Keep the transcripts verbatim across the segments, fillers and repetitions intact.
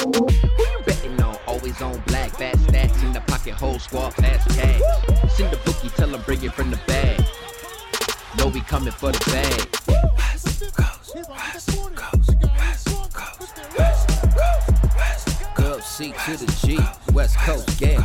Who you betting on? Always on black, fat stats in the pocket, whole squad, fast cash. Send the bookie, tell him bring it from the bag. Know we coming for the bag. West Coast, West Coast, West Coast, West Coast, West Coast. C to the G, West Coast gang.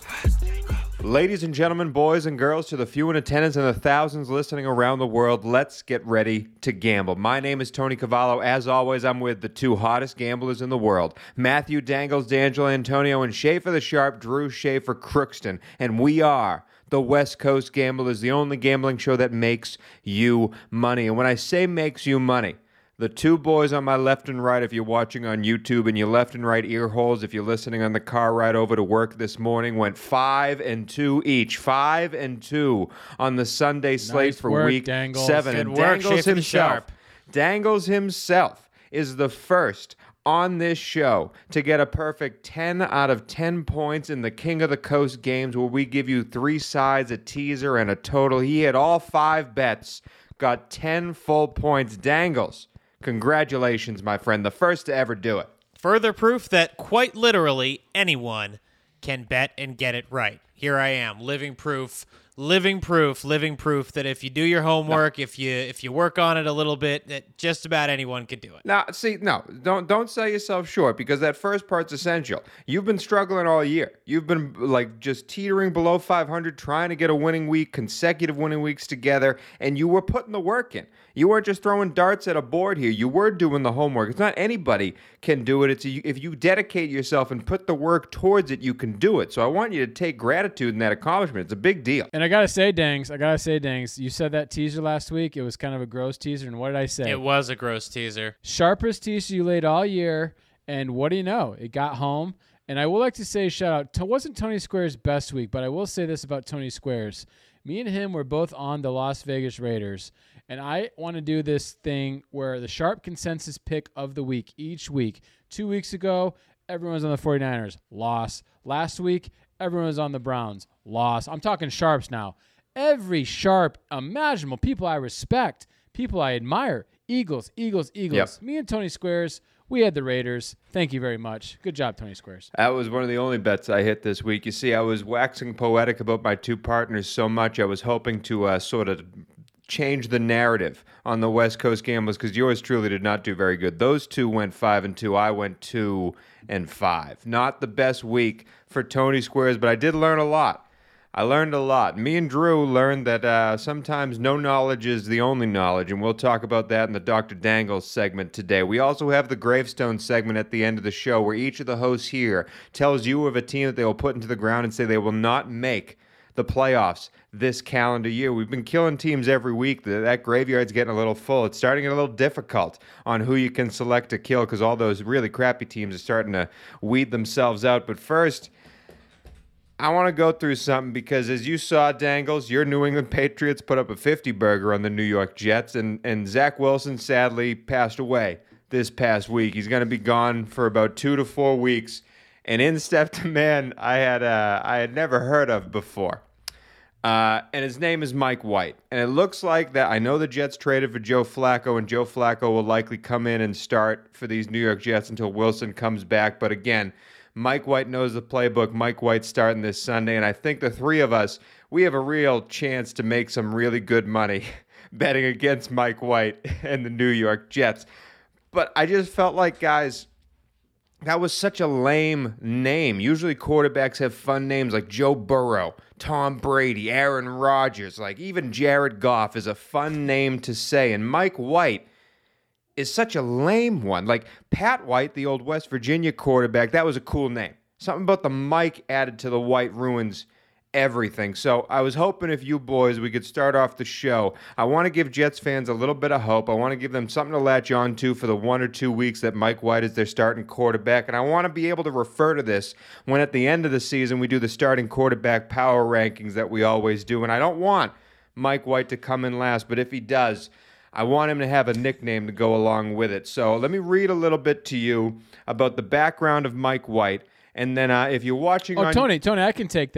Ladies and gentlemen, boys and girls, to the few in attendance and the thousands listening around the world, let's get ready to gamble. My name is Tony Cavallo. As always, I'm with the two hottest gamblers in the world, Matthew Dangles, D'Angelo Antonio, and Schaefer the Sharp, Drew Schaefer Crookston. And we are the West Coast Gamblers, the only gambling show that makes you money. And when I say makes you money, the two boys on my left and right, if you're watching on YouTube, and your left and right ear holes, if you're listening on the car ride over to work this morning, went five and two each. Five and two on the Sunday slate Nice for work, week Dangles. seven. Good And work, Dangles Schaefer the himself, Sharp. Dangles himself is the first on this show to get a perfect ten out of ten points in the King of the Coast games, where we give you three sides, a teaser, and a total. He had all five bets, got ten full points. Dangles, congratulations, my friend. The first to ever do it. Further proof that quite literally anyone can bet and get it right. Here I am, living proof, living proof, living proof that if you do your homework, no. if you if you work on it a little bit, that just about anyone can do it. Now, see, no, don't don't sell yourself short, because that first part's essential. You've been struggling all year. You've been like just teetering below five hundred, trying to get a winning week, consecutive winning weeks together, and you were putting the work in. You weren't just throwing darts at a board here. You were doing the homework. It's not anybody can do it. It's a, if you dedicate yourself and put the work towards it, you can do it. So I want you to take gratitude in that accomplishment. It's a big deal. And I gotta say, Dangs, I gotta say, Dangs, you said that teaser last week. It was kind of a gross teaser, and what did I say? It was a gross teaser. Sharpest teaser you laid all year, and what do you know? It got home. And I would like to say, shout out, to wasn't Tony Squares' best week, but I will say this about Tony Squares. Me and him were both on the Las Vegas Raiders, and I want to do this thing where the sharp consensus pick of the week each week. Two weeks ago, everyone was on the 49ers. Loss. Last week, everyone was on the Browns. Loss. I'm talking sharps now. Every sharp imaginable, people I respect, people I admire. Eagles, Eagles, Eagles. Yep. Me and Tony Squares, we had the Raiders. Thank you very much. Good job, Tony Squares. That was one of the only bets I hit this week. You see, I was waxing poetic about my two partners so much, I was hoping to uh, sort of change the narrative on the West Coast Gamblers, because yours truly did not do very good. Those two went five and two. I went two and five. Not the best week for Tony Squares, but I did learn a lot. I learned a lot. Me and Drew learned that uh, sometimes no knowledge is the only knowledge, and we'll talk about that in the Doctor Dangles segment today. We also have the Gravestone segment at the end of the show, where each of the hosts here tells you of a team that they will put into the ground and say they will not make the playoffs this calendar year. We've been killing teams every week. That graveyard's getting a little full. It's starting to get a little difficult on who you can select to kill, because all those really crappy teams are starting to weed themselves out. But first, I want to go through something, because as you saw, Dangles, your New England Patriots put up a fifty-burger on the New York Jets, and, and Zach Wilson sadly passed away this past week. He's going to be gone for about two to four weeks. And in stepped a man I had uh, I had never heard of before. Uh, and his name is Mike White. And it looks like that, I know the Jets traded for Joe Flacco, and Joe Flacco will likely come in and start for these New York Jets until Wilson comes back. But again, Mike White knows the playbook. Mike White's starting this Sunday, and I think the three of us, we have a real chance to make some really good money betting against Mike White and the New York Jets. But I just felt like, guys, that was such a lame name. Usually quarterbacks have fun names like Joe Burrow, Tom Brady, Aaron Rodgers, like even Jared Goff is a fun name to say. And Mike White is such a lame one. Like Pat White, the old West Virginia quarterback, that was a cool name. Something about the Mike added to the White ruins everything. So I was hoping if you boys, we could start off the show. I want to give Jets fans a little bit of hope. I want to give them something to latch on to for the one or two weeks that Mike White is their starting quarterback. And I want to be able to refer to this when at the end of the season we do the starting quarterback power rankings that we always do. And I don't want Mike White to come in last, but if he does, I want him to have a nickname to go along with it. So let me read a little bit to you about the background of Mike White. And then uh, if you're watching oh, on... Tony, Tony, I can take that.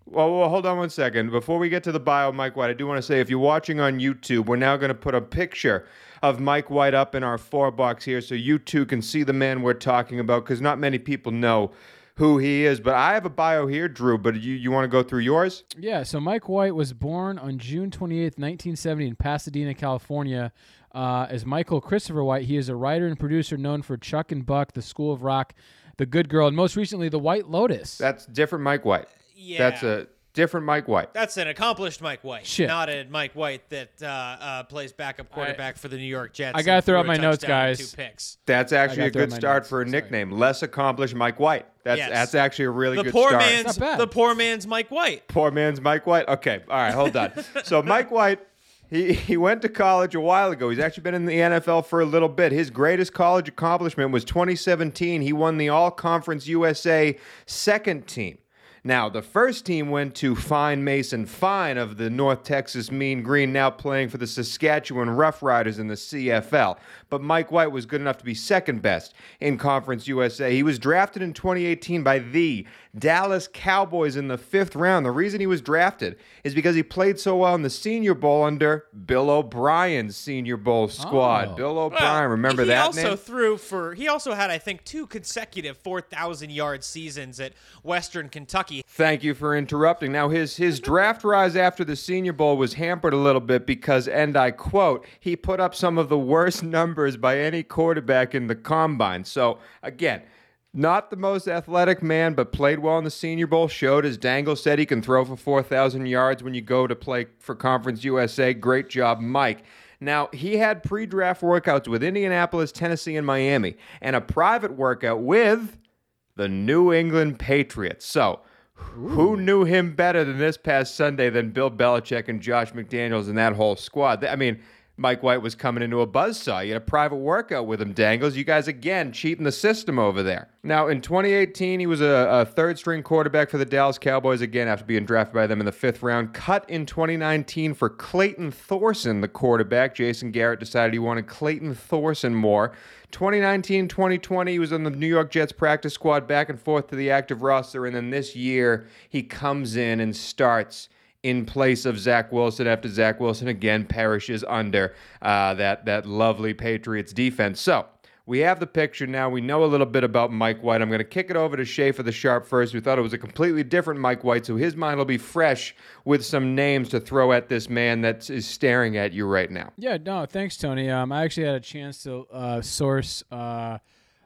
Well, well, hold on one second. Before we get to the bio of Mike White, I do want to say if you're watching on YouTube, we're now going to put a picture of Mike White up in our four box here so you too can see the man we're talking about, because not many people know who he is. But I have a bio here, Drew, but you, you want to go through yours? Yeah, so Mike White was born on June twenty-eighth, nineteen seventy in Pasadena, California. Uh, as Michael Christopher White, he is a writer and producer known for Chuck and Buck, The School of Rock, The Good Girl, and most recently, The White Lotus. That's different Mike White. Yeah. That's a different Mike White. That's an accomplished Mike White, Shit. not a Mike White that uh, uh, plays backup quarterback for the New York Jets. I gotta and throw threw out a my notes, touchdown and guys. Two picks. That's actually I a got through good my start notes. for a Sorry. nickname. Less accomplished Mike White. That's Yes. that's actually a really The good poor start. man's Not bad. the poor man's Mike White. Poor man's Mike White. Okay, all right, hold on. So Mike White, he he went to college a while ago. He's actually been in the N F L for a little bit. His greatest college accomplishment was twenty seventeen. He won the All-Conference U S A second team. Now, the first team went to Fine Mason Fine of the North Texas Mean Green, now playing for the Saskatchewan Roughriders in the C F L. But Mike White was good enough to be second best in Conference U S A. He was drafted in twenty eighteen by the Dallas Cowboys in the fifth round. The reason he was drafted is because he played so well in the Senior Bowl under Bill O'Brien's Senior Bowl squad. Oh. Bill O'Brien, remember he that also name? threw for. He also had, I think, two consecutive four thousand yard seasons at Western Kentucky. Thank you for interrupting. Now, his his draft rise after the Senior Bowl was hampered a little bit because, and I quote, he put up some of the worst numbers by any quarterback in the combine. So, again, not the most athletic man, but played well in the Senior Bowl. Showed, as Dangle said, he can throw for four thousand yards when you go to play for Conference U S A. Great job, Mike. Now, he had pre-draft workouts with Indianapolis, Tennessee, and Miami, and a private workout with the New England Patriots. So, who knew him better than this past Sunday than Bill Belichick and Josh McDaniels and that whole squad? I mean, Mike White was coming into a buzzsaw. You had a private workout with him, Dangles. You guys, again, cheating the system over there. Now, in twenty eighteen, he was a, a third-string quarterback for the Dallas Cowboys, again, after being drafted by them in the fifth round. Cut in twenty nineteen for Clayton Thorson, the quarterback. Jason Garrett decided he wanted Clayton Thorson more. twenty nineteen twenty twenty, he was on the New York Jets practice squad, back and forth to the active roster, and then this year, he comes in and starts in place of Zach Wilson after Zach Wilson again perishes under uh, that, that lovely Patriots defense. So, we have the picture now. We know a little bit about Mike White. I'm going to kick it over to Schaefer the Sharp first. We thought it was a completely different Mike White, so his mind will be fresh with some names to throw at this man that is staring at you right now. Yeah, no, thanks, Tony. Um, I actually had a chance to uh, source uh,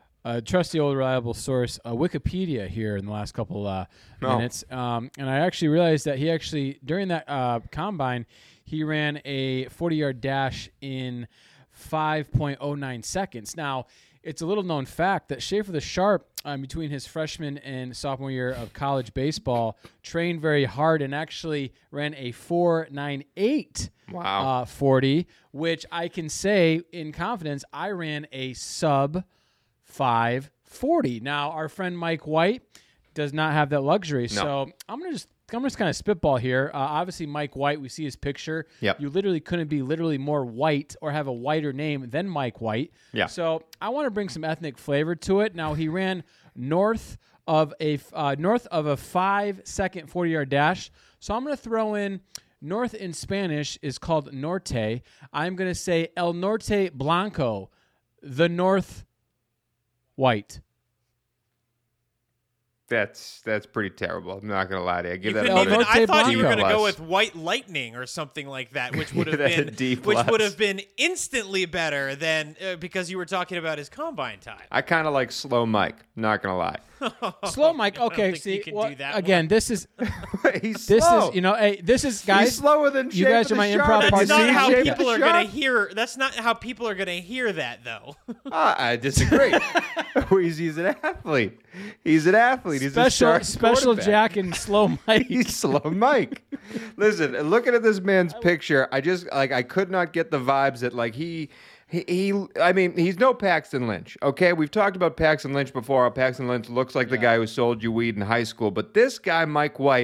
a trusty old reliable source, uh, Wikipedia, here in the last couple uh, Oh. minutes, um, and I actually realized that he actually during that uh, combine he ran a forty-yard dash in five point oh nine seconds. Now, it's a little known fact that Schaefer the Sharp, um, between his freshman and sophomore year of college baseball, trained very hard and actually ran a four ninety-eight Wow. uh, forty, which I can say in confidence I ran a sub five forty. Now, our friend Mike White does not have that luxury, so I'm gonna just I'm just kind of spitball here. Uh, obviously, Mike White, we see his picture. Yep. You literally couldn't be literally more white or have a whiter name than Mike White. Yeah. So I want to bring some ethnic flavor to it. Now, he ran north of a uh, north of a five second forty yard dash. So I'm going to throw in north in Spanish is called norte. I'm going to say El Norte Blanco, the North White. That's that's pretty terrible. I'm not going to lie to you. I give You that couldn't a El even, Norte I thought you were Blanco. going to go plus. with White Lightning or something like that, which would have Give that a been D which would plus. have been instantly better than uh, because you were talking about his combine time. I kind of like slow Mike. Not going to lie. Slow Mike. Okay, think see, you can well, do that again, one. this is He's this slow. is you know, hey, this is guys. He's slower than you Schaefer guys the are my Sharp. improv Have you That's not seen how Schaefer people the are going Sharp? to hear. That's not how people are going to hear that, though. Ah, I disagree. he's, he's an athlete. He's an athlete. He's a special star special quarterback. Jack and slow Mike. He's slow Mike. Listen, looking at this man's picture, I just like I could not get the vibes that like he he, he I mean, he's no Paxton Lynch. Okay, we've talked about Paxton Lynch before. How Paxton Lynch looks like the guy who sold you weed in high school, but this guy Mike White,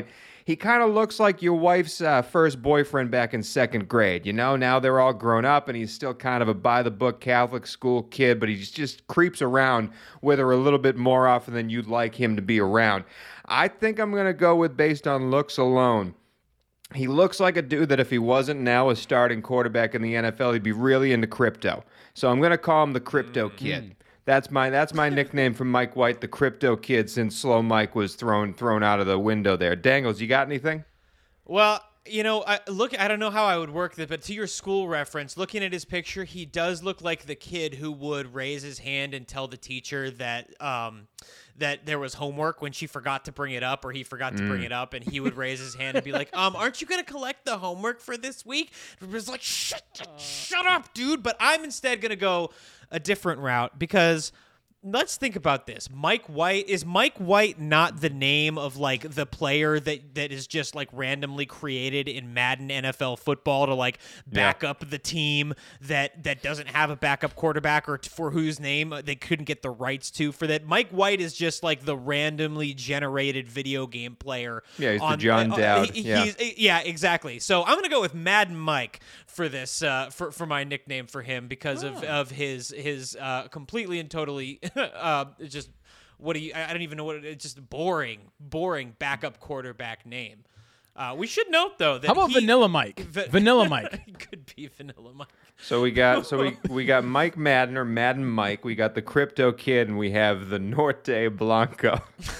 he kind of looks like your wife's uh, first boyfriend back in second grade. You know, now they're all grown up, and he's still kind of a by-the-book Catholic school kid, but he just creeps around with her a little bit more often than you'd like him to be around. I think I'm going to go with based on looks alone. He looks like a dude that if he wasn't now a starting quarterback in the N F L, he'd be really into crypto. So I'm going to call him the Crypto mm-hmm. Kid. That's my that's my nickname from Mike White, the Crypto Kid, since Slow Mike was thrown thrown out of the window there. Dangles, you got anything? Well, you know, I, look, I don't know how I would work that, but to your school reference, looking at his picture, he does look like the kid who would raise his hand and tell the teacher that um, that there was homework when she forgot to bring it up or he forgot to mm. bring it up, and he would raise his hand and be like, um, aren't you going to collect the homework for this week? It was like, shut, uh, shut up, dude. But I'm instead going to go a different route because let's think about this. Mike White, is Mike White not the name of like the player that, that is just like randomly created in Madden N F L football to like back yeah. up the team that, that doesn't have a backup quarterback or t- for whose name they couldn't get the rights to for that? Mike White is just like the randomly generated video game player. Yeah, he's on, the John uh, Dowd. He, yeah. He's, yeah, exactly. So I'm going to go with Madden Mike for this, uh, for, for my nickname for him because oh. of, of his, his uh, completely and totally uh, just what do you I don't even know what it, it's just boring boring backup quarterback name. Uh, we should note though that how about he, Vanilla Mike? Va- Vanilla Mike could be Vanilla Mike. So we got so we we got Mike Madden or Madden Mike. We got the Crypto Kid, and we have the Norte Blanco.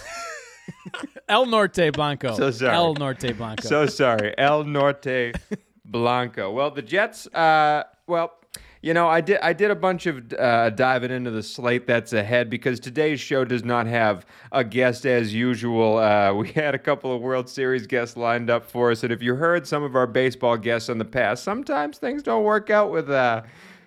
El Norte Blanco. So sorry. El Norte Blanco. So sorry. El Norte Blanco. Well, the Jets. Uh, well. You know, I did I did a bunch of uh, diving into the slate that's ahead because today's show does not have a guest as usual. Uh, we had a couple of World Series guests lined up for us, and if you heard some of our baseball guests in the past, sometimes things don't work out with uh,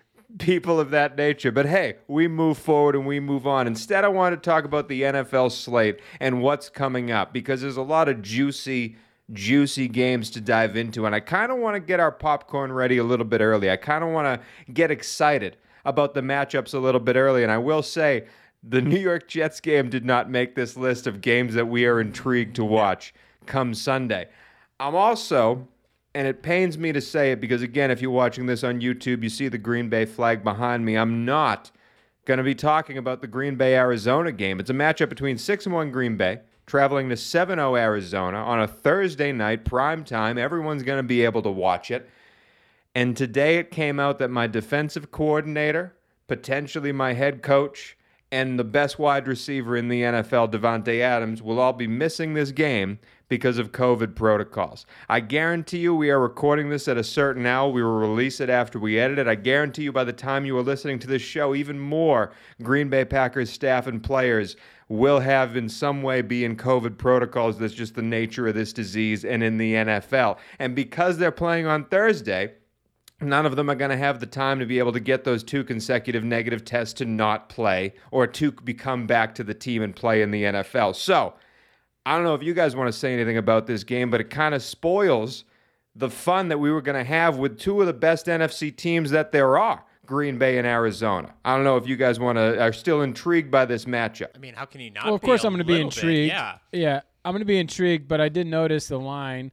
people of that nature. But hey, we move forward and we move on. Instead, I want to talk about the N F L slate and what's coming up because there's a lot of juicy juicy games to dive into, and I kind of want to get our popcorn ready a little bit early. I kind of want to get excited about the matchups a little bit early, and I will say the New York Jets game did not make this list of games that we are intrigued to watch come Sunday. I'm also, and it pains me to say it because, again, if you're watching this on YouTube, you see the Green Bay flag behind me. I'm not going to be talking about the Green Bay-Arizona game. It's a matchup between six and one Green Bay traveling to seven oh Arizona on a Thursday night, prime time. Everyone's going to be able to watch it. And today it came out that my defensive coordinator, potentially my head coach, and the best wide receiver in the N F L, Davante Adams, will all be missing this game because of COVID protocols. I guarantee you we are recording this at a certain hour. We will release it after we edit it. I guarantee you by the time you are listening to this show, even more Green Bay Packers staff and players will have in some way be in COVID protocols. That's just the nature of this disease and in the N F L. And because they're playing on Thursday, none of them are going to have the time to be able to get those two consecutive negative tests to not play or to become back to the team and play in the N F L. So I don't know if you guys want to say anything about this game, but it kind of spoils the fun that we were going to have with two of the best N F C teams that there are. Green Bay and Arizona. I don't know if you guys want to are still intrigued by this matchup. I mean, how can you not? Well, of be course a I'm going to be little intrigued. Bit? Yeah, yeah, I'm going to be intrigued, but I did notice the line.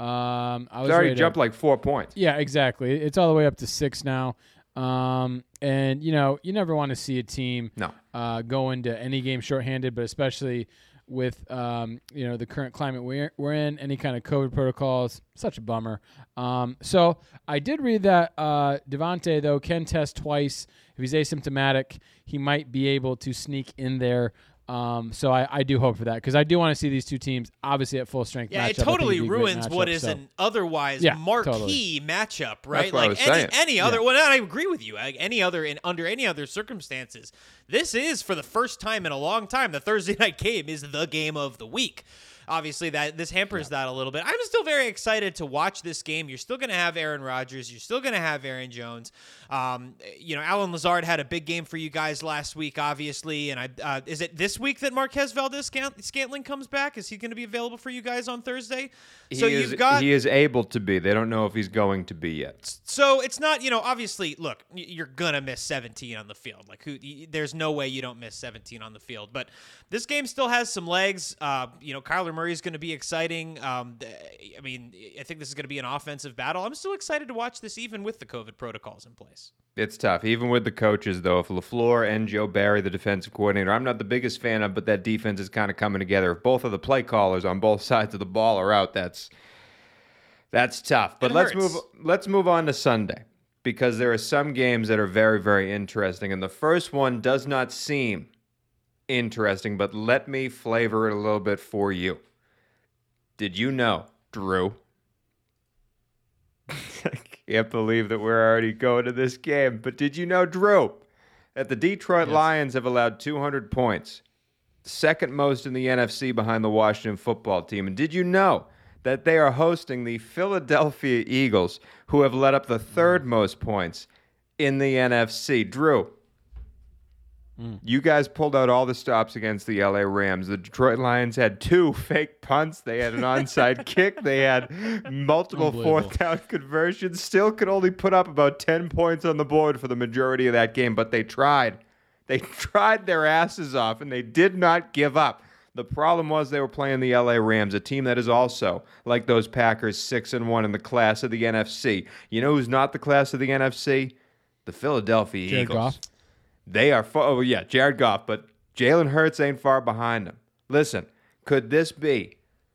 Um, I was it's already ready to- jumped like four points. Yeah, exactly. It's all the way up to six now. Um, and you know, you never want to see a team No. uh, go into any game shorthanded, but especially with um, you know the current climate we're we're in, any kind of COVID protocols, such a bummer. Um, so I did read that uh, Davante though can test twice. If he's asymptomatic, he might be able to sneak in there. Um, so I, I do hope for that because I do want to see these two teams obviously at full strength. Yeah, matchup. it totally it'd be a great ruins what matchup, is so. an otherwise Yeah, marquee totally. matchup, right? That's what I like was any saying. any other. Yeah. Well, I agree with you. Like any other in under any other circumstances, this is for the first time in a long time. The Thursday night game is the game of the week. Obviously, that this hampers yeah. that a little bit. I'm still very excited to watch this game. You're still going to have Aaron Rodgers. You're still going to have Aaron Jones. Um, you know, Alan Lazard had a big game for you guys last week, obviously. And I uh, is it this week that Marquez Valdez-Scantling comes back? Is he going to be available for you guys on Thursday? He So is, you've got he is able to be. They don't know if he's going to be yet. So it's not, you know, obviously, look, y- you're going to miss seventeen on the field. Like, who? Y- there's no way you don't miss seventeen on the field. But this game still has some legs. Uh, you know, Kyler Murray is going to be exciting. Um, th- I mean, I think this is going to be an offensive battle. I'm still excited to watch this even with the COVID protocols in place. It's tough, even with the coaches, though. If LaFleur and Joe Barry, the defensive coordinator, I'm not the biggest fan of, but that defense is kind of coming together. If both of the play callers on both sides of the ball are out, that's that's tough. But It let's hurts. move let's move on to Sunday, because there are some games that are very, very interesting. And the first one does not seem interesting, but let me flavor it a little bit for you. Did you know, Drew? I can't believe that we're already going to this game. But did you know, Drew, that the Detroit Yes. Lions have allowed two hundred points, second most in the N F C behind the Washington football team? And did you know that they are hosting the Philadelphia Eagles, who have let up the third most points in the N F C? Drew, you guys pulled out all the stops against the L A Rams. The Detroit Lions had two fake punts. They had an onside kick. They had multiple Unbelievable. fourth down conversions. Still could only put up about ten points on the board for the majority of that game, but they tried. They tried their asses off, and they did not give up. The problem was they were playing the L A Rams, a team that is also, like those Packers, six and one in the class of the N F C. You know who's not the class of the N F C? The Philadelphia Jared Eagles. Goff. They are far, oh yeah, Jared Goff, but Jalen Hurts ain't far behind them. Listen, could this be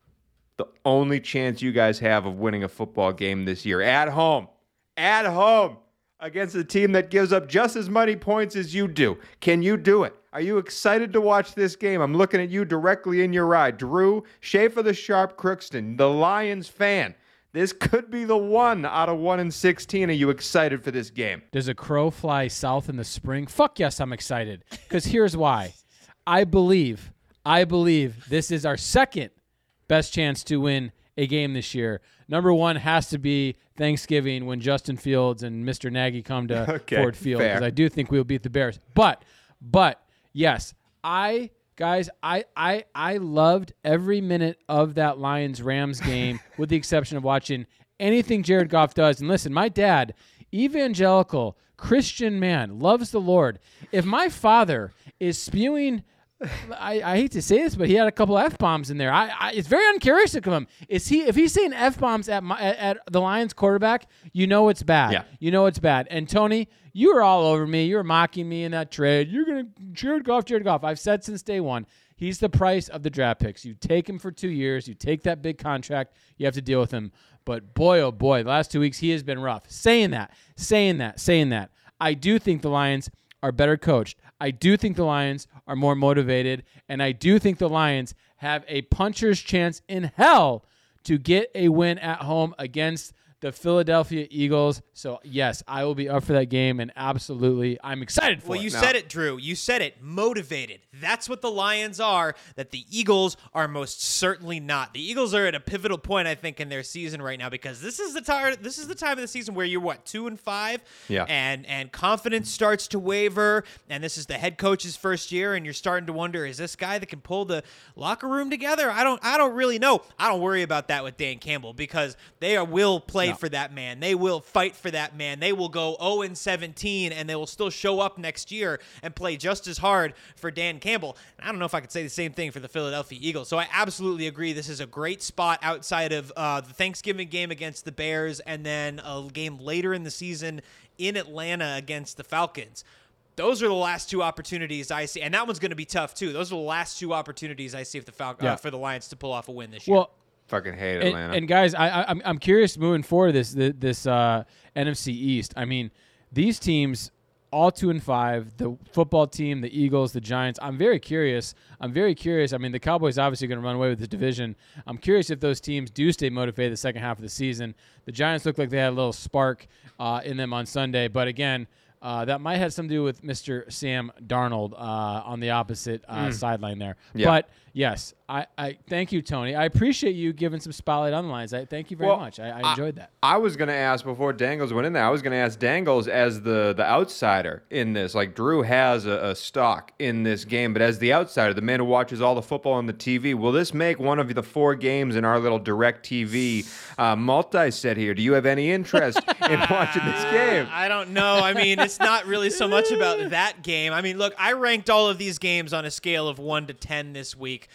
the only chance you guys have of winning a football game this year at home? At home against a team that gives up just as many points as you do. Can you do it? Are you excited to watch this game? I'm looking at you directly in your eye. Drew Schaefer, the Sharp Crookston, the Lions fan. This could be the one out of one and sixteen. Are you excited for this game? Does a crow fly south in the spring? Fuck yes, I'm excited. Because here's why. I believe, I believe this is our second best chance to win a game this year. Number one has to be Thanksgiving when Justin Fields and Mister Nagy come to Okay, Ford Field. fair. Because I do think we'll beat the Bears. But, but, yes, I... Guys, I, I I loved every minute of that Lions-Rams game, with the exception of watching anything Jared Goff does. And listen, my dad, evangelical, Christian man, loves the Lord. If my father is spewing, I, I hate to say this, but he had a couple F-bombs in there. I, I it's very uncharacteristic of him. Is he if he's saying F-bombs at, my, at at the Lions quarterback, you know it's bad. Yeah. You know it's bad. And Tony, you were all over me. You were mocking me in that trade. You're going to Jared Goff, Jared Goff. I've said since day one, he's the price of the draft picks. You take him for two years. You take that big contract. You have to deal with him. But boy, oh boy, the last two weeks he has been rough. Saying that, saying that, saying that. I do think the Lions are better coached. I do think the Lions are more motivated. And I do think the Lions have a puncher's chance in hell to get a win at home against the Philadelphia Eagles. So, yes, I will be up for that game, and absolutely, I'm excited for Well, it. you No. said it, Drew. You said it. Motivated. That's what the Lions are, that the Eagles are most certainly not. The Eagles are at a pivotal point, I think, in their season right now, because this is the time this is the time of the season where you're what, two and five? Yeah. And and confidence starts to waver, and this is the head coach's first year, and you're starting to wonder, is this guy that can pull the locker room together? I don't I don't really know. I don't worry about that with Dan Campbell, because they are, will play for that man. They will fight for that man. They will go oh and seventeen, and they will still show up next year and play just as hard for Dan Campbell. And I don't know if I could say the same thing for the Philadelphia Eagles. So I absolutely agree. This is a great spot outside of uh, the Thanksgiving game against the Bears, and then a game later in the season in Atlanta against the Falcons. Those are the last two opportunities I see, and that one's going to be tough too. Those are the last two opportunities I see if the Fal- Yeah. uh, for the Lions to pull off a win this year. Well, Fucking hate and, Atlanta. and guys, I, I, I'm I'm curious moving forward this this, this uh, N F C East. I mean, these teams all two and five. The football team, the Eagles, the Giants. I'm very curious. I'm very curious. I mean, the Cowboys obviously going to run away with the division. I'm curious if those teams do stay motivated the second half of the season. The Giants look like they had a little spark uh, in them on Sunday, but again. Uh, that might have something to do with Mister Sam Darnold uh, on the opposite uh, sideline there. Yeah. But, yes, I, I thank you, Tony. I appreciate you giving some spotlight on the Lions. I thank you very Well, much. I, I enjoyed that. I was going to ask before Dangles went in there. I was going to ask Dangles as the, the outsider in this. Like, Drew has a, a stock in this game, but as the outsider, the man who watches all the football on the T V, will this make one of the four games in our little direct T V uh, multi-set here? Do you have any interest in watching this game? I don't know. I mean, it's not really so much about that game. I mean, look, I ranked all of these games on a scale of one to ten this week, uh,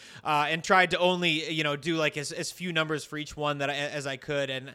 and tried to only you know do like as, as few numbers for each one that I, as I could. And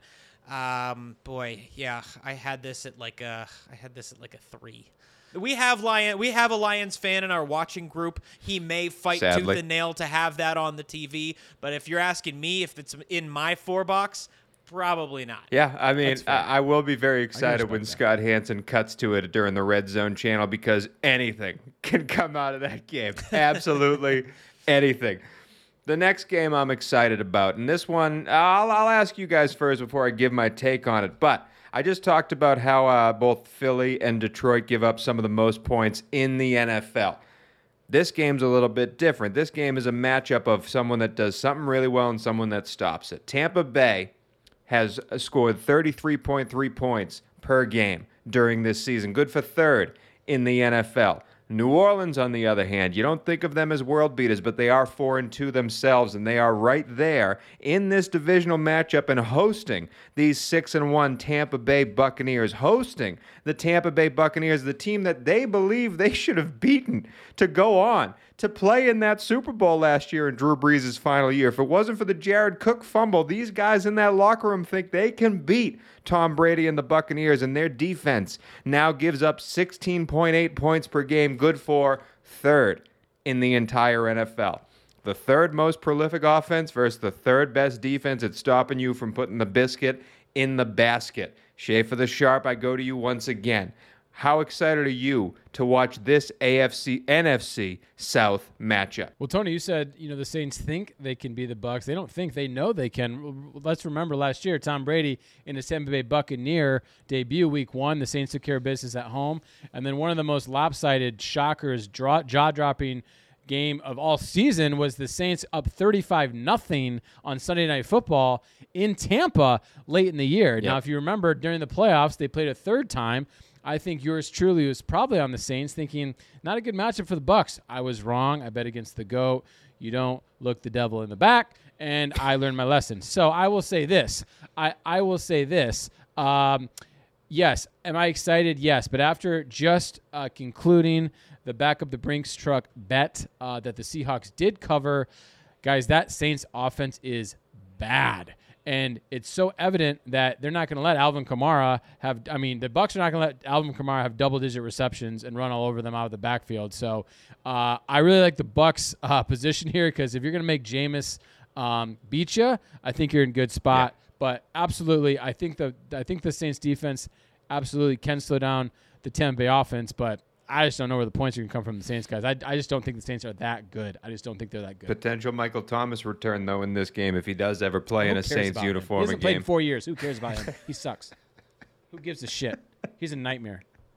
um, boy, yeah, I had this at like a I had this at like a three. We have Lion. We have a Lions fan in our watching group. He may fight Sadly. tooth and nail to have that on the T V. But if you're asking me if it's in my four box, probably not. Yeah, I mean, I, I will be very excited respect when that. Scott Hansen cuts to it during the Red Zone channel because anything can come out of that game. Absolutely anything. The next game I'm excited about, and this one, I'll, I'll ask you guys first before I give my take on it, but I just talked about how uh, both Philly and Detroit give up some of the most points in the N F L. This game's a little bit different. This game is a matchup of someone that does something really well and someone that stops it. Tampa Bay has scored thirty-three point three points per game during this season. Good for third in the N F L. New Orleans, on the other hand, you don't think of them as world beaters, but they are four and two themselves, and they are right there in this divisional matchup and hosting these six and one Tampa Bay Buccaneers, hosting the Tampa Bay Buccaneers, the team that they believe they should have beaten to go on to play in that Super Bowl last year in Drew Brees' final year. If it wasn't for the Jared Cook fumble, these guys in that locker room think they can beat Tom Brady and the Buccaneers, and their defense now gives up sixteen point eight points per game, good for third in the entire N F L. The third most prolific offense versus the third best defense at stopping you from putting the biscuit in the basket. Schaefer the Sharp, I go to you once again. How excited are you to watch this A F C N F C South matchup? Well, Tony, you said, you know, the Saints think they can be the Bucs. They don't think, they know they can. Let's remember last year, Tom Brady in the Tampa Bay Buccaneer debut week one, the Saints took care of business at home. And then one of the most lopsided shockers, draw, jaw-dropping game of all season was the Saints up thirty-five nothing on Sunday Night Football in Tampa late in the year. Yep. Now, if you remember, during the playoffs, they played a third time. I think yours truly was probably on the Saints, thinking not a good matchup for the Bucs. I was wrong. I bet against the GOAT. You don't look the devil in the back, and I learned my lesson. So I will say this. I, I will say this. Um, yes, am I excited? Yes, but after just uh, concluding the back of the Brinks truck bet uh, that the Seahawks did cover, guys, that Saints offense is bad. And it's so evident that they're not going to let Alvin Kamara have – I mean, the Bucs are not going to let Alvin Kamara have double-digit receptions and run all over them out of the backfield. So uh, I really like the Bucs uh, position here because if you're going to make Jameis um, beat you, I think you're in a good spot. Yeah. But absolutely, I think the I think the Saints defense absolutely can slow down the Tampa Bay offense, but – I just don't know where the points are going to come from the Saints, guys. I, I just don't think the Saints are that good. I just don't think they're that good. Potential Michael Thomas return, though, in this game if he does ever play Who in a cares Saints about him? uniform He hasn't played game. in four years. Who cares about him? He sucks. Who gives a shit? He's a nightmare.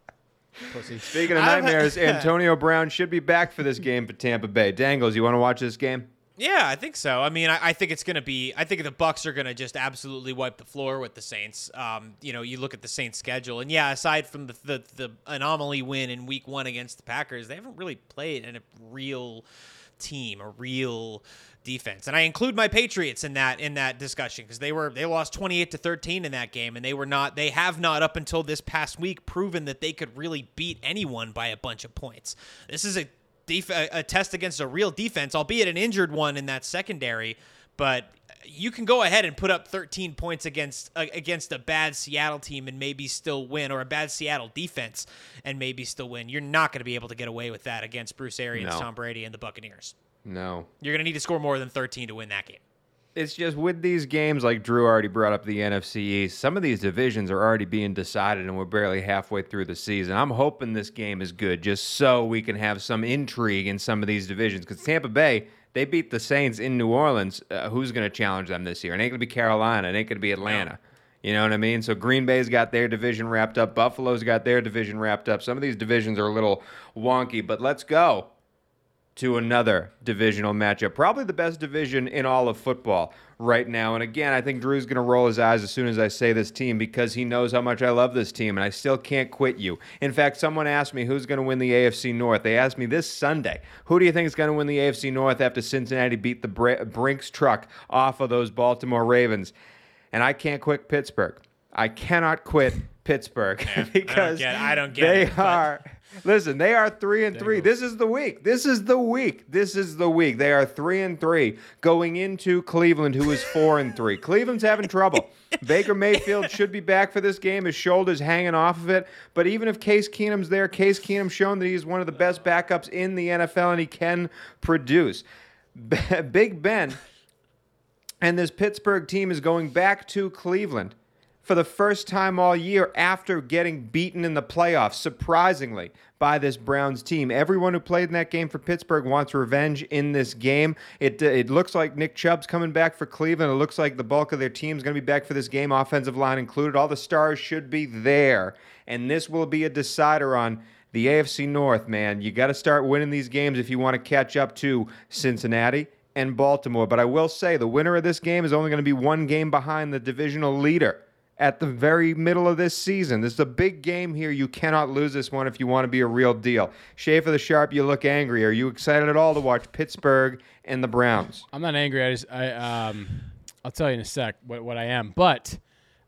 Pussy. Speaking of I've- nightmares, Antonio Brown should be back for this game for Tampa Bay. Dangles, you want to watch this game? Yeah, I think so. I mean, I, I think it's going to be. I think the Bucs are going to just absolutely wipe the floor with the Saints. Um, you know, you look at the Saints' schedule, and yeah, aside from the, the the anomaly win in Week One against the Packers, they haven't really played in a real team, a real defense. And I include my Patriots in that in that discussion because they were they lost twenty-eight to thirteen in that game, and they were not. They have not up until this past week proven that they could really beat anyone by a bunch of points. This is a Def- a test against a real defense, albeit an injured one in that secondary, but you can go ahead and put up thirteen points against uh, against a bad Seattle team and maybe still win, or a bad Seattle defense and maybe still win. You're not going to be able to get away with that against Bruce Arians, No. Tom Brady, and the Buccaneers. No. You're going to need to score more than thirteen to win that game. It's just with these games, like Drew already brought up the N F C East, some of these divisions are already being decided and we're barely halfway through the season. I'm hoping this game is good just so we can have some intrigue in some of these divisions because Tampa Bay, they beat the Saints in New Orleans. Uh, who's going to challenge them this year? It ain't going to be Carolina. It ain't going to be Atlanta. No. You know what I mean? So Green Bay's got their division wrapped up. Buffalo's got their division wrapped up. Some of these divisions are a little wonky, but let's go to another divisional matchup. Probably the best division in all of football right now. And again, I think Drew's going to roll his eyes as soon as I say this team because he knows how much I love this team, and I still can't quit you. In fact, someone asked me who's going to win the A F C North. They asked me this Sunday, who do you think is going to win the A F C North after Cincinnati beat the Bra- Brinks truck off of those Baltimore Ravens? And I can't quit Pittsburgh. I cannot quit Pittsburgh Yeah, because I don't get, I don't get they it, but- are Listen, they are three and three. This is the week. This is the week. This is the week. They are three and three going into Cleveland, who is four and three. Cleveland's having trouble. Baker Mayfield should be back for this game. His shoulder's hanging off of it. But even if Case Keenum's there, Case Keenum's shown that he's one of the best backups in the N F L, and he can produce. Big Ben and this Pittsburgh team is going back to Cleveland for the first time all year after getting beaten in the playoffs, surprisingly, by this Browns team. Everyone who played in that game for Pittsburgh wants revenge in this game. It it looks like Nick Chubb's coming back for Cleveland. It looks like the bulk of their team's going to be back for this game, offensive line included. All the stars should be there, and this will be a decider on the A F C North, man. You got to start winning these games if you want to catch up to Cincinnati and Baltimore. But I will say the winner of this game is only going to be one game behind the divisional leader at the very middle of this season. This is a big game here. You cannot lose this one if you want to be a real deal. Schaefer the Sharp, you look angry. Are you excited at all to watch Pittsburgh and the Browns? I'm not angry. I just, I, um, I'll tell you in a sec what, what I am. But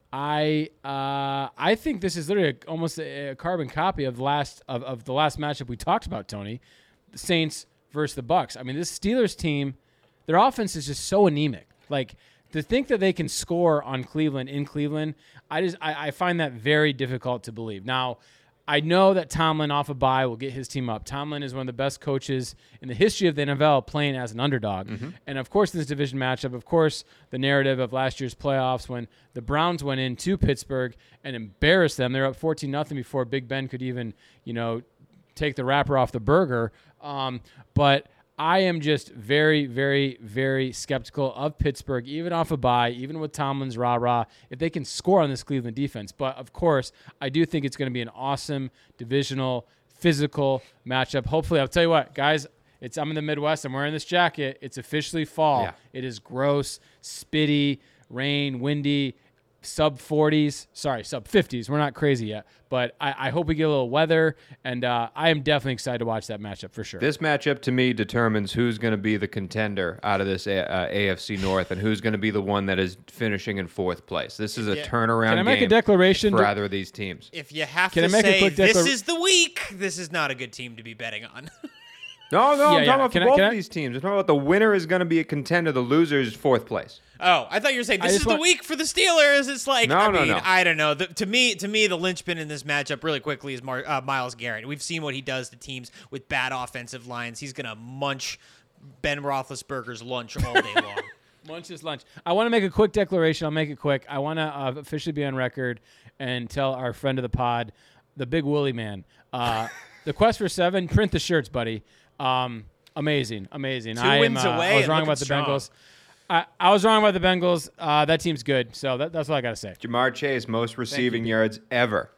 I uh, I think this is literally a, almost a, a carbon copy of the last of, of the last matchup we talked about, Tony. The Saints versus the Bucks. I mean, this Steelers team, their offense is just so anemic. Like, to think that they can score on Cleveland in Cleveland, I just I, I find that very difficult to believe. Now, I know that Tomlin off a bye will get his team up. Tomlin is one of the best coaches in the history of the N F L playing as an underdog. Mm-hmm. And, of course, in this division matchup, of course, the narrative of last year's playoffs when the Browns went into Pittsburgh and embarrassed them. They were up fourteen nothing before Big Ben could even, you know, take the wrapper off the burger. Um, but I am just very, very, very skeptical of Pittsburgh, even off a bye, even with Tomlin's rah-rah, if they can score on this Cleveland defense. But, of course, I do think it's going to be an awesome divisional, physical matchup. Hopefully, I'll tell you what, guys, it's I'm in the Midwest. I'm wearing this jacket. It's officially fall. Yeah. It is gross, spitty, rain, windy, sub forties. Sorry, sub fifties. We're not crazy yet. But I, I hope we get a little weather, and uh, I am definitely excited to watch that matchup for sure. This matchup, to me, determines who's going to be the contender out of this a- uh, A F C North and who's going to be the one that is finishing in fourth place. This is a Yeah. turnaround Can I make game a declaration for to- either of these teams. If you have Can to I make a say quick this declar- is the week, this is not a good team to be betting on. No, no, Yeah, I'm yeah. talking about Can for I- both can of I- these teams. I'm talking about the winner is going to be a contender. The loser is fourth place. Oh, I thought you were saying I this is just the want- week for the Steelers. It's like, No, I no, mean, no. I don't know. The, to me, to me, the linchpin in this matchup, really quickly, is Mar- uh, Myles Garrett. We've seen what he does to teams with bad offensive lines. He's gonna munch Ben Roethlisberger's lunch all day long. Lunch is lunch. I want to make a quick declaration. I'll make it quick. I want to uh, officially be on record and tell our friend of the pod, the Big Woolly Man, uh, the quest for seven. Print the shirts, buddy. Um, amazing, amazing. Two I am, wins uh, away I was and wrong looking about the strong. Bengals. I, I was wrong about the Bengals. Uh, that team's good. So that, that's all I got to say. Jamar Chase, most receiving Pete. yards ever.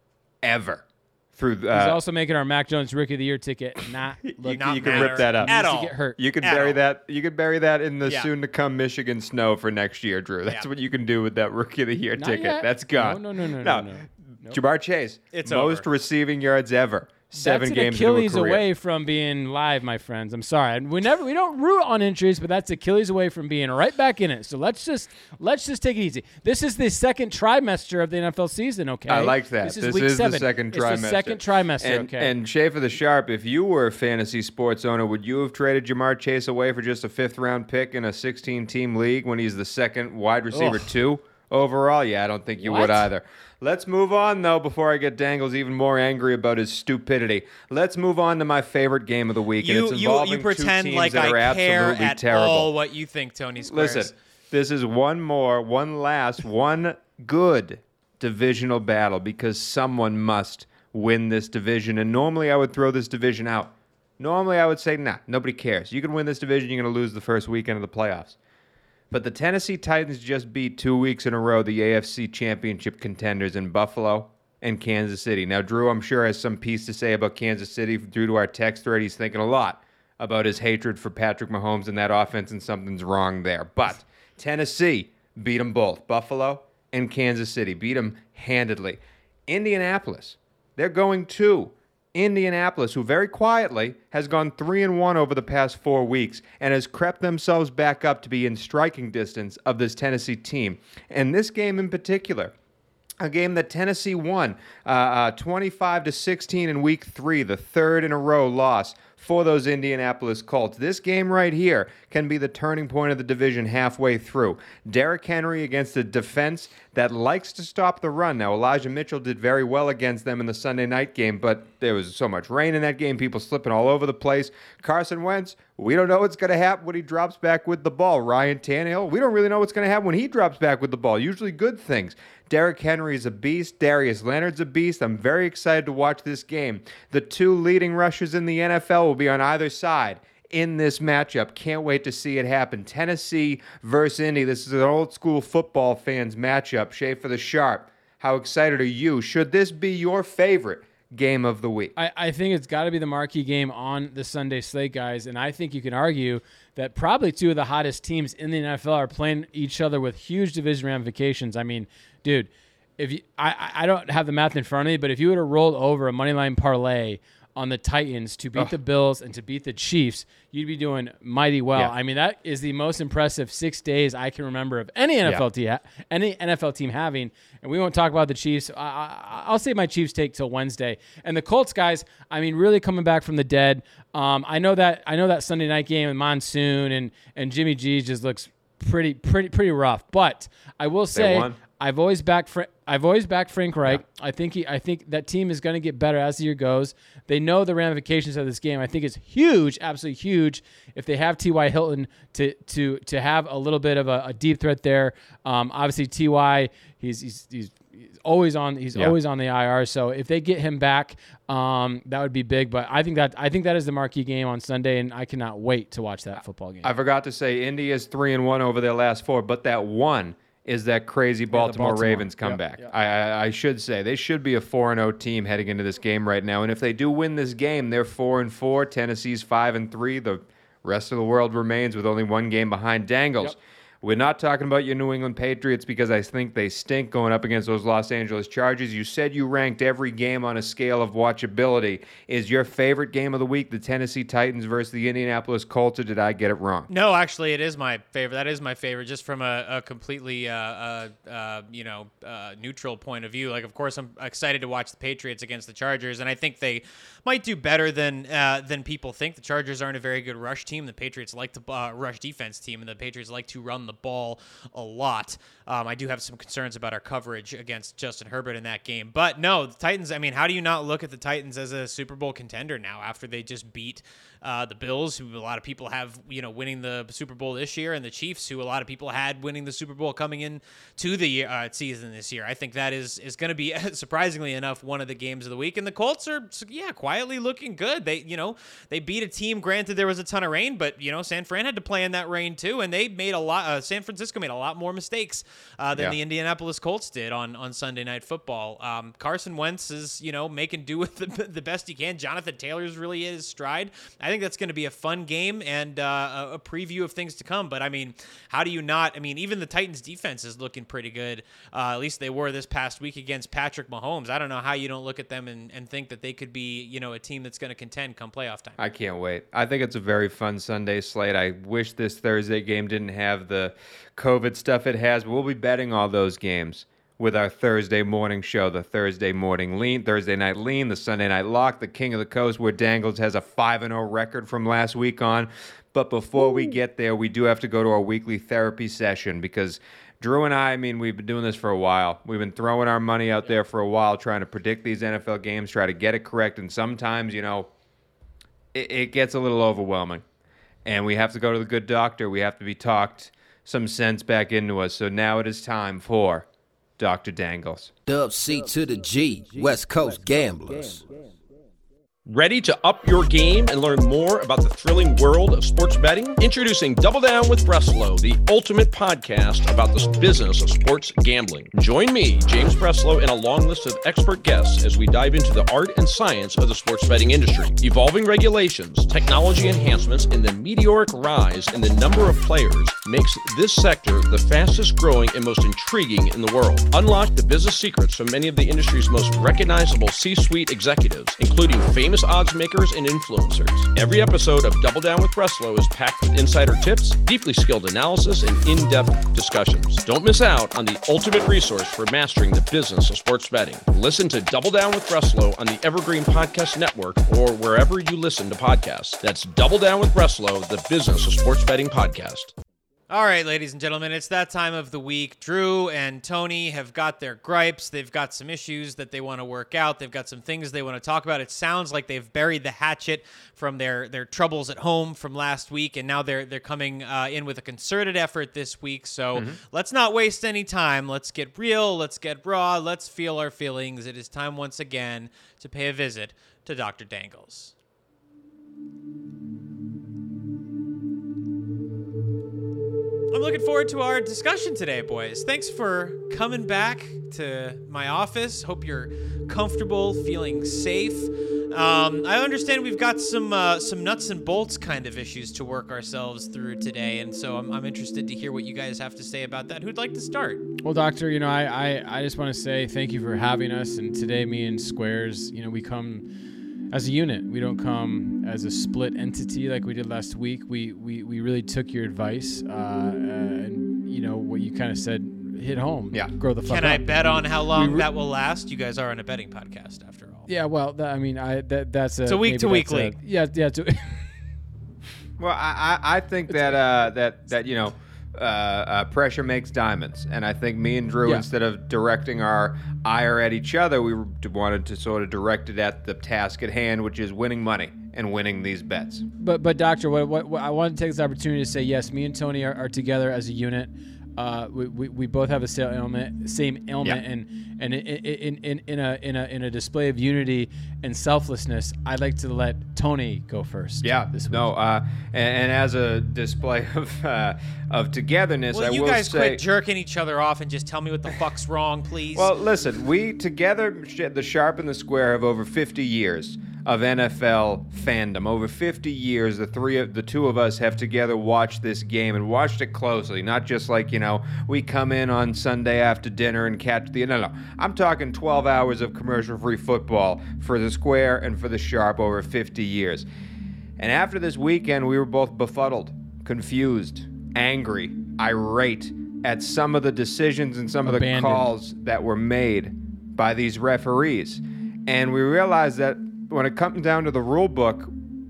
Ever. Through He's uh, also making our Mac Jones Rookie of the Year ticket. Not you, look. Not you can matter rip that up. at Needs to all. get hurt. You could At bury all. that. You could bury that in the Yeah. soon-to-come Michigan snow for next year, Drew. That's Yeah. what you can do with that Rookie of the Year Not ticket. yet. That's gone. No, no, no, no, no, no. Nope. Jamar Chase, It's most over. receiving yards ever. Seven that's an games Achilles into a career. away from being live, my friends. I'm sorry. We never we don't root on injuries, but that's Achilles away from being right back in it. So let's just let's just take it easy. This is the second trimester of the N F L season. Okay, I liked that. This is, This week is the seven. second It's trimester. the second trimester. And, okay, and Schaefer the Sharp, if you were a fantasy sports owner, would you have traded Jamar Chase away for just a fifth round pick in a sixteen-team league when he's the second wide receiver Ugh. two overall? Yeah, I don't think you What? would either. Let's move on, though, before I get Dangles even more angry about his stupidity. Let's move on to my favorite game of the week. and You it's you involving you two pretend teams like that are I care absolutely at terrible. all what you think, Tony Squares. Listen, this is one more, one last, one good divisional battle because someone must win this division. And normally I would throw this division out. Normally I would say, nah, nobody cares. You can win this division, you're going to lose the first weekend of the playoffs. But the Tennessee Titans just beat two weeks in a row the A F C Championship contenders in Buffalo and Kansas City. Now, Drew, I'm sure, has some piece to say about Kansas City due to our text thread. He's thinking a lot about his hatred for Patrick Mahomes and that offense, and something's wrong there. But Tennessee beat them both. Buffalo and Kansas City beat them handedly. Indianapolis, they're going to Indianapolis, who very quietly has gone three and one over the past four weeks and has crept themselves back up to be in striking distance of this Tennessee team. And this game in particular, A game that Tennessee won uh, uh, twenty-five to sixteen in week three, the third in a row loss for those Indianapolis Colts. This game right here can be the turning point of the division halfway through. Derrick Henry against a defense that likes to stop the run. Now, Elijah Mitchell did very well against them in the Sunday night game, but there was so much rain in that game, people slipping all over the place. Carson Wentz, we don't know what's going to happen when he drops back with the ball. Ryan Tannehill, we don't really know what's going to happen when he drops back with the ball. Usually good things. Derrick Henry is a beast. Darius Leonard's a beast. I'm very excited to watch this game. The two leading rushers in the N F L will be on either side in this matchup. Can't wait to see it happen. Tennessee versus Indy. This is an old school football fans matchup. Schaefer the Sharp, how excited are you? Should this be your favorite game of the week? I, I think it's got to be the marquee game on the Sunday slate, guys. And I think you can argue that probably two of the hottest teams in the N F L are playing each other with huge division ramifications. I mean, dude, if you, I, I don't have the math in front of me, but if you would have rolled over a money line parlay on the Titans to beat oh. the Bills and to beat the Chiefs, you'd be doing mighty well. Yeah. I mean, that is the most impressive six days I can remember of any N F L yeah. team, any N F L team having. And we won't talk about the Chiefs. I, I, I'll save my Chiefs take till Wednesday. And the Colts guys, I mean, really coming back from the dead. Um, I know that I know that Sunday night game in Monsoon and and Jimmy G just looks pretty pretty pretty rough. But I will say, I've always backed Fra- I've always backed Frank Reich. Yeah. I think he I think that team is going to get better as the year goes. They know the ramifications of this game. I think it's huge, absolutely huge, if they have T Y. Hilton to to to have a little bit of a, a deep threat there. Um, obviously T Y, he's he's he's He's always on. He's yeah. always on the I R. So if they get him back, um, that would be big. But I think that I think that is the marquee game on Sunday, and I cannot wait to watch that football game. I forgot to say, Indy is three and one over their last four, but that one is that crazy Baltimore, yeah, Baltimore. Ravens comeback. Yep, yep. I, I I should say they should be a four and oh team heading into this game right now. And if they do win this game, they're four and four. Tennessee's five and three. The rest of the world remains with only one game behind Dangles. Yep. We're not talking about your New England Patriots because I think they stink going up against those Los Angeles Chargers. You said you ranked every game on a scale of watchability. Is your favorite game of the week the Tennessee Titans versus the Indianapolis Colts, or did I get it wrong? No, actually, it is my favorite. That is my favorite, just from a, a completely, uh, uh, uh, you know, uh, neutral point of view. Like, of course, I'm excited to watch the Patriots against the Chargers, and I think they might do better than uh, than people think. The Chargers aren't a very good rush team. The Patriots like to uh, rush defense team, and the Patriots like to run the ball a lot. Um, I do have some concerns about our coverage against Justin Herbert in that game. But no, the Titans, I mean, how do you not look at the Titans as a Super Bowl contender now after they just beat uh, the Bills, who a lot of people have, you know, winning the Super Bowl this year, and the Chiefs, who a lot of people had winning the Super Bowl coming in to the uh, season this year. I think that is is going to be, surprisingly enough, one of the games of the week. And the Colts are, yeah, quietly looking good. They, you know, they beat a team. Granted, there was a ton of rain, but, you know, San Fran had to play in that rain too, and they made a lot, uh, San Francisco made a lot more mistakes uh, than yeah. the Indianapolis Colts did on, on Sunday Night Football. Um, Carson Wentz is, you know, making do with the, the best he can. Jonathan Taylor's really his stride. I think that's going to be a fun game and uh, a preview of things to come. But, I mean, how do you not? I mean, even the Titans defense is looking pretty good. Uh, at least they were this past week against Patrick Mahomes. I don't know how you don't look at them and, and think that they could be, you know, a team that's going to contend come playoff time. I can't wait. I think it's a very fun Sunday slate. I wish this Thursday game didn't have the COVID stuff it has, but we'll be betting all those games with our Thursday morning show, the Thursday morning lean, Thursday night lean, the Sunday night lock, the King of the Coast, where Dangles has a five and oh record from last week on. But before Ooh. we get there, we do have to go to our weekly therapy session because Drew and I, I mean, we've been doing this for a while. We've been throwing our money out there for a while, trying to predict these N F L games, try to get it correct. And sometimes, you know, it, it gets a little overwhelming. And we have to go to the good doctor. We have to be talked some sense back into us. So now it is time for Doctor Dangles. Dub C to the G, West Coast Gamblers. Ready to up your game and learn more about the thrilling world of sports betting? Introducing Double Down with Breslow, the ultimate podcast about the business of sports gambling. Join me, James Breslow, and a long list of expert guests as we dive into the art and science of the sports betting industry. Evolving regulations, technology enhancements, and the meteoric rise in the number of players makes this sector the fastest growing and most intriguing in the world. Unlock the business secrets from many of the industry's most recognizable C-suite executives, including famous famous odds makers and influencers. Every episode of Double Down with Breslow is packed with insider tips, deeply skilled analysis, and in-depth discussions. Don't miss out on the ultimate resource for mastering the business of sports betting. Listen to Double Down with Breslow on the Evergreen Podcast Network or wherever you listen to podcasts. That's Double Down with Breslow, the business of sports betting podcast. All right, ladies and gentlemen, it's that time of the week. Drew and Tony have got their gripes. They've got some issues that they want to work out. They've got some things they want to talk about. It sounds like they've buried the hatchet from their, their troubles at home from last week, and now they're they're coming uh, in with a concerted effort this week. So mm-hmm. let's not waste any time. Let's get real. Let's get raw. Let's feel our feelings. It is time once again to pay a visit to Doctor Dangles. I'm looking forward to our discussion today, boys. Thanks for coming back to my office. Hope you're comfortable, feeling safe. Um, I understand we've got some uh, some nuts and bolts kind of issues to work ourselves through today, and so I'm, I'm interested to hear what you guys have to say about that. Who'd like to start? Well, Doctor, you know, I, I, I just want to say thank you for having us, and today me and Squares, you know, we come as a unit. We don't come as a split entity like we did last week. We we, we really took your advice, uh, and you know what you kind of said hit home. Yeah, grow the fuck Can up. I bet on how long re- that will last? You guys are on a betting podcast, after all. Yeah, well, that, I mean, I that that's a it's a week to week league. Yeah, yeah. To, well, I I I think that uh that that you know. Uh, uh, pressure makes diamonds, and I think me and Drew, yeah. instead of directing our ire at each other, we wanted to sort of direct it at the task at hand, which is winning money and winning these bets. But, but Doctor, what, what, what I want to take this opportunity to say, yes, me and Tony are, are together as a unit. Uh, we, we, we both have a same ailment, same ailment, yeah. and and in, in, in, in a in a in a display of unity and selflessness, I'd like to let Tony go first. Yeah, this week. no, uh, and, and as a display of uh, of togetherness, Will I you will guys say, quit jerking each other off and just tell me what the fuck's wrong, please? Well, listen, we together, the Sharp and the Square, have over fifty years of N F L fandom. Over fifty years, the three of the two of us have together watched this game and watched it closely. Not just like, you know, we come in on Sunday after dinner and catch the no no. I'm talking twelve hours of commercial-free football for the Square and for the Sharp over fifty years. And after this weekend, we were both befuddled, confused, angry, irate at some of the decisions and some of the Abandoned. calls that were made by these referees. And we realized that when it comes down to the rule book,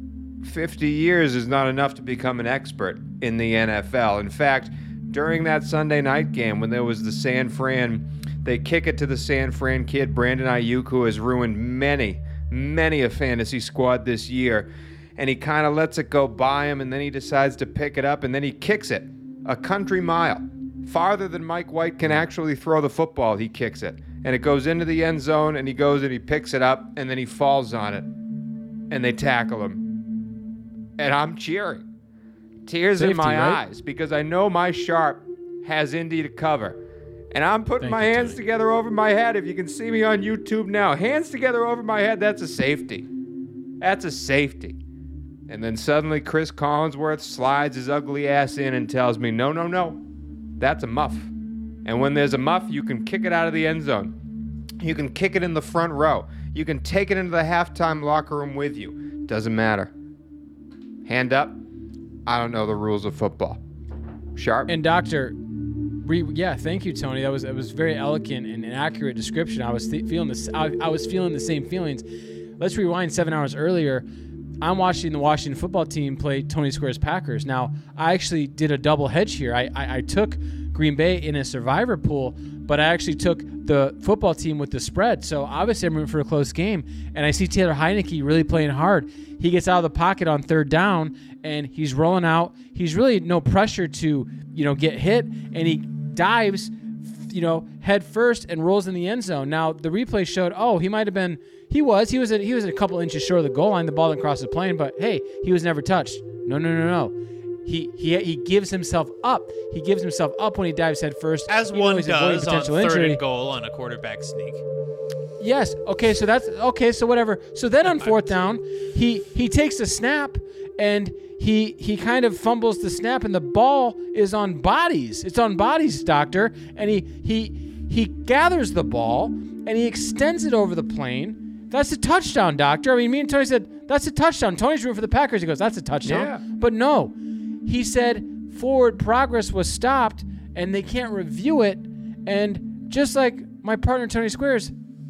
fifty years is not enough to become an expert in the N F L. In fact, during that Sunday night game when there was the San Fran, they kick it to the San Fran kid, Brandon Ayuk, who has ruined many, many a fantasy squad this year. And he kind of lets it go by him, and then he decides to pick it up, and then he kicks it a country mile. Farther than Mike White can actually throw the football, he kicks it. And it goes into the end zone, and he goes and he picks it up, and then he falls on it. And they tackle him. And I'm cheering. Tears Safety, in my right? eyes, because I know my Sharp has Indy to cover. And I'm putting Thank my you, hands Tony. together over my head. If you can see me on YouTube now, hands together over my head, that's a safety. That's a safety. And then suddenly Chris Collinsworth slides his ugly ass in and tells me, no, no, no, that's a muff. And when there's a muff, you can kick it out of the end zone. You can kick it in the front row. You can take it into the halftime locker room with you. Doesn't matter. Hand up. I don't know the rules of football. Sharp. And Doctor, re, yeah, thank you, Tony. That was that was very eloquent and an accurate description. I was th- feeling this. I, I was feeling the same feelings. Let's rewind seven hours earlier. I'm watching the Washington football team play Tony Square's Packers. Now, I actually did a double hedge here. I, I, I took Green Bay in a survivor pool, but I actually took the football team with the spread. So obviously I'm rooting for a close game. And I see Taylor Heineke really playing hard. He gets out of the pocket on third down, and he's rolling out. He's really no pressure to, you know, get hit, and he dives, you know, head first and rolls in the end zone. Now, the replay showed, oh, he might have been He was. He was. A, he was a couple inches short of the goal line. The ball didn't cross the plane, but hey, he was never touched. No, no, no, no. He he he gives himself up. He gives himself up when he dives head first. As even one though he's avoiding does on potential third injury. and goal on a quarterback sneak. Yes. Okay. So that's okay. So whatever. So then on fourth down, he he takes a snap and he he kind of fumbles the snap, and the ball is on bodies. It's on bodies, Doctor. And he he he gathers the ball and he extends it over the plane. That's a touchdown, doctor. I mean, me and Tony said, that's a touchdown. Tony's rooting for the Packers. He goes, that's a touchdown. Yeah. But no, he said forward progress was stopped and they can't review it. And just like my partner, Tony Squares,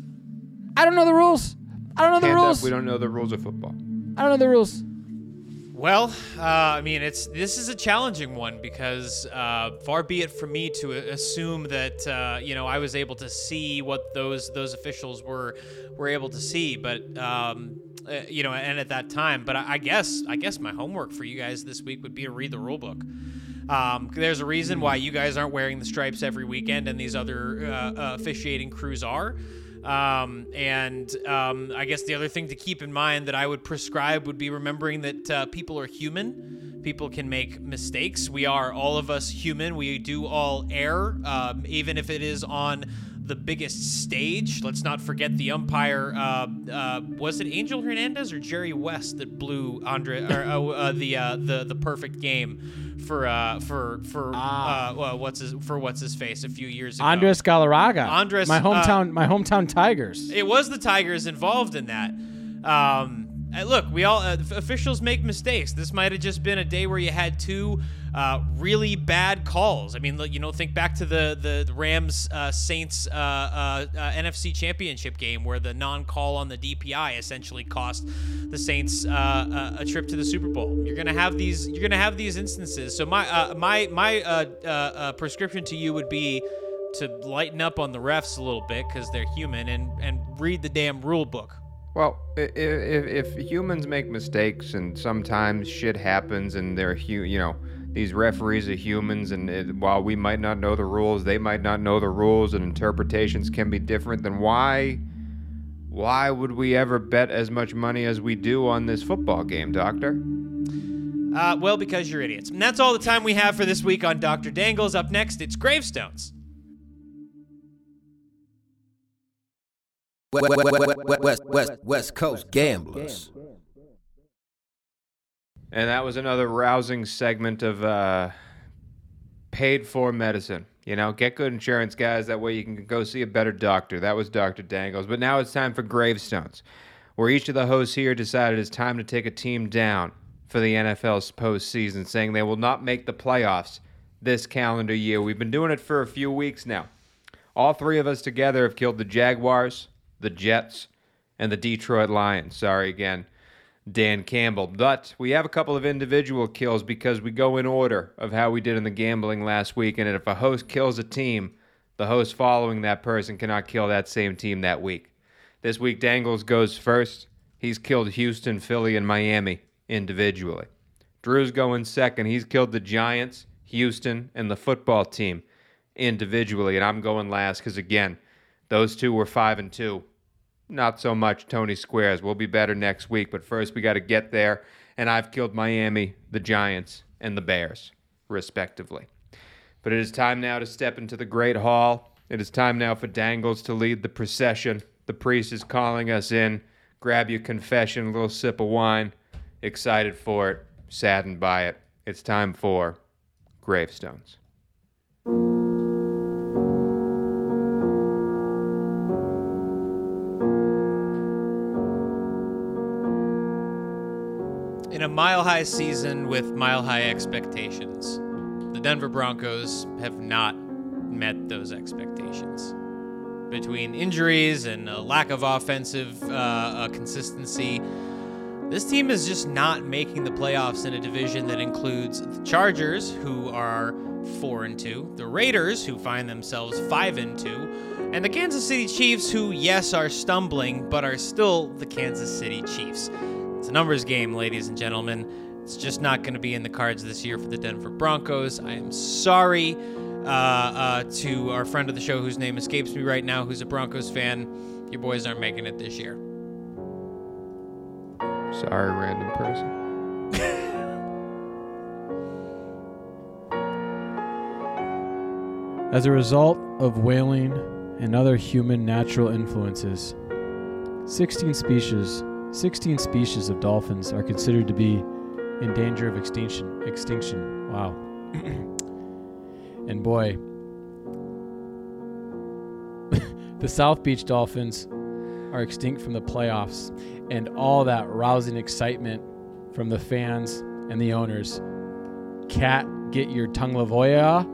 I don't know the rules. I don't know the Hand up, rules. we don't know the rules of football. I don't know the rules. Well, uh, I mean, it's this is a challenging one because uh, far be it from me to assume that uh, you know I was able to see what those those officials were were able to see, but um, uh, you know, and at that time. But I, I guess I guess my homework for you guys this week would be to read the rule book. Um, there's a reason why you guys aren't wearing the stripes every weekend, and these other uh, uh, officiating crews are. Um, and um, I guess the other thing to keep in mind that I would prescribe would be remembering that uh, people are human. People can make mistakes. We are, all of us, human. We do all err, um, even if it is on the biggest stage. Let's not forget the umpire. Uh, uh, was it Angel Hernandez or Jerry West that blew Andre or uh, uh, the uh, the the perfect game for uh, for for Ah. uh, well, what's his for what's his face a few years ago? Andres Galarraga. Andres, my hometown, uh, my hometown Tigers. It was the Tigers involved in that. Um, and look, we all uh, officials make mistakes. This might have just been a day where you had two uh, really bad calls. I mean, look, you know, think back to the the, the Rams uh, Saints uh, uh, uh, N F C Championship game where the non-call on the D P I essentially cost the Saints uh, a, a trip to the Super Bowl. You're gonna have these. You're gonna have these instances. So my uh, my my uh, uh, uh, prescription to you would be to lighten up on the refs a little bit because they're human and and read the damn rule book. Well, if, if, if humans make mistakes and sometimes shit happens and they're, hu- you know, these referees are humans and it, while we might not know the rules, they might not know the rules and interpretations can be different, then why, why would we ever bet as much money as we do on this football game, Doctor? Uh, well, because you're idiots. And that's all the time we have for this week on Doctor Dangles. Up next, it's Gravestones. West, West, West, West, West Coast Gamblers. And that was another rousing segment of uh, paid for medicine. You know, get good insurance, guys. That way you can go see a better doctor. That was Doctor Dangles. But now it's time for Gravestones, where each of the hosts here decided it's time to take a team down for the N F L's postseason, saying they will not make the playoffs this calendar year. We've been doing it for a few weeks now. All three of us together have killed the Jaguars, the Jets, and the Detroit Lions. Sorry again, Dan Campbell. But we have a couple of individual kills because we go in order of how we did in the gambling last week. And if a host kills a team, the host following that person cannot kill that same team that week. This week, Dangles goes first. He's killed Houston, Philly, and Miami individually. Drew's going second. He's killed the Giants, Houston, and the football team individually. And I'm going last because, again, those two were five and two. Not so much Tony Squares. We'll be better next week, but first we got to get there. And I've killed Miami, the Giants, and the Bears, respectively. But it is time now to step into the Great Hall. It is time now for Dangles to lead the procession. The priest is calling us in. Grab your confession, a little sip of wine. Excited for it, saddened by it. It's time for Gravestones. In a mile-high season with mile-high expectations, the Denver Broncos have not met those expectations. Between injuries and a lack of offensive uh, uh, consistency, this team is just not making the playoffs in a division that includes the Chargers, who are four and two, the Raiders, who find themselves five and two, and the Kansas City Chiefs, who, yes, are stumbling, but are still the Kansas City Chiefs. It's a numbers game, ladies and gentlemen. It's just not going to be in the cards this year for the Denver Broncos. I am sorry uh, uh, to our friend of the show whose name escapes me right now, who's a Broncos fan. Your boys aren't making it this year. Sorry, random person. As a result of whaling and other human natural influences, sixteen species, sixteen species of dolphins are considered to be in danger of extinction. Extinction. Wow. And boy, the South Beach dolphins are extinct from the playoffs and all that rousing excitement from the fans and the owners. Cat, get your tongue lavoya.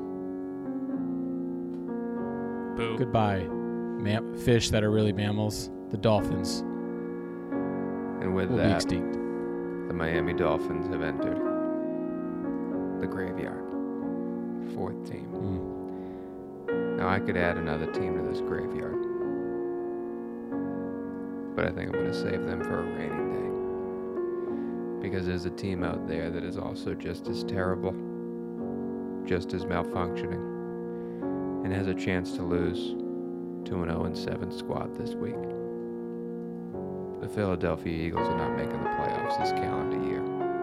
Boo. Goodbye, mam- fish that are really mammals, the dolphins And with will be that, extinct. the Miami Dolphins have entered the graveyard. Fourth team. Mm. Now, I could add another team to this graveyard, but I think I'm going to save them for a rainy day. Because there's a team out there that is also just as terrible, just as malfunctioning, and has a chance to lose to an oh and seven squad this week. The Philadelphia Eagles are not making the playoffs this calendar year.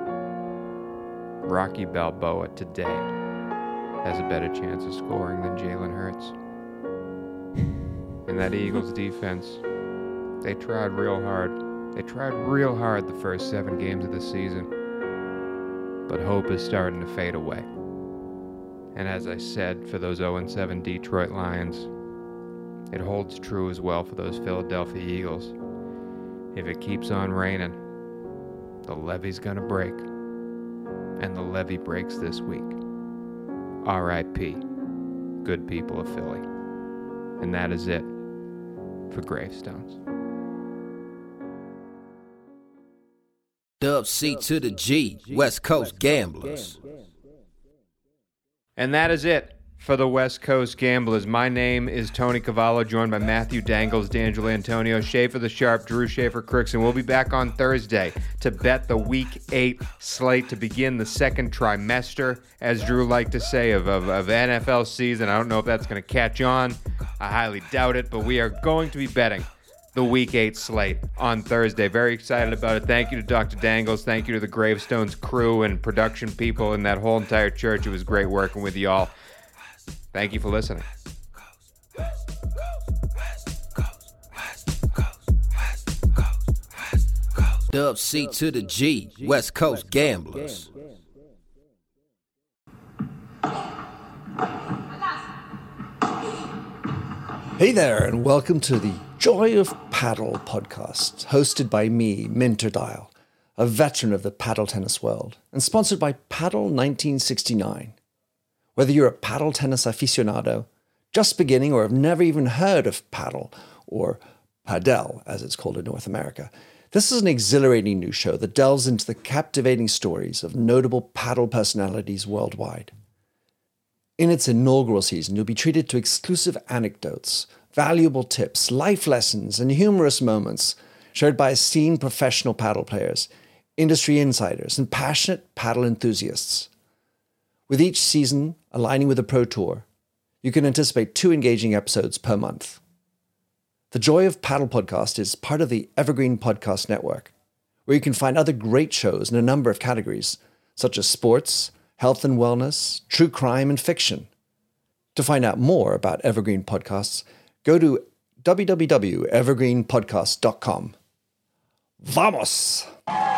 Rocky Balboa today has a better chance of scoring than Jalen Hurts. And that Eagles defense, they tried real hard. They tried real hard the first seven games of the season. But hope is starting to fade away. And as I said, for those oh and seven Detroit Lions, it holds true as well for those Philadelphia Eagles. If it keeps on raining, the levee's gonna break. And the levee breaks this week. R I P Good people of Philly. And that is it for Gravestones. Dub C to the G, West Coast Gamblers. And that is it for the West Coast Gamblers. My name is Tony Cavallo, joined by Matthew Dangles, D'Angelo Antonio, Schaefer the Sharp, Drew Schaefer Crooks, and we'll be back on Thursday to bet the Week eight slate to begin the second trimester, as Drew liked to say, of, of, of N F L season. I don't know if that's going to catch on. I highly doubt it, but we are going to be betting the Week eight slate on Thursday. Very excited about it. Thank you to Doctor Dangles. Thank you to the Gravestones crew and production people and that whole entire church. It was great working with y'all. Thank you for listening. Dub C to the G, West Coast Gamblers. Hey there, and welcome to the Joy of Paddle podcast, hosted by me, Minter Dial, a veteran of the paddle tennis world, and sponsored by Paddle nineteen sixty-nine. Whether you're a paddle tennis aficionado, just beginning, or have never even heard of paddle, or padel, as it's called in North America, this is an exhilarating new show that delves into the captivating stories of notable paddle personalities worldwide. In its inaugural season, you'll be treated to exclusive anecdotes, valuable tips, life lessons, and humorous moments shared by esteemed professional paddle players, industry insiders, and passionate paddle enthusiasts. With each season aligning with the Pro Tour, you can anticipate two engaging episodes per month. The Joy of Paddle podcast is part of the Evergreen Podcast Network, where you can find other great shows in a number of categories, such as sports, health and wellness, true crime, and fiction. To find out more about Evergreen Podcasts, go to w w w dot evergreen podcast dot com. Vamos!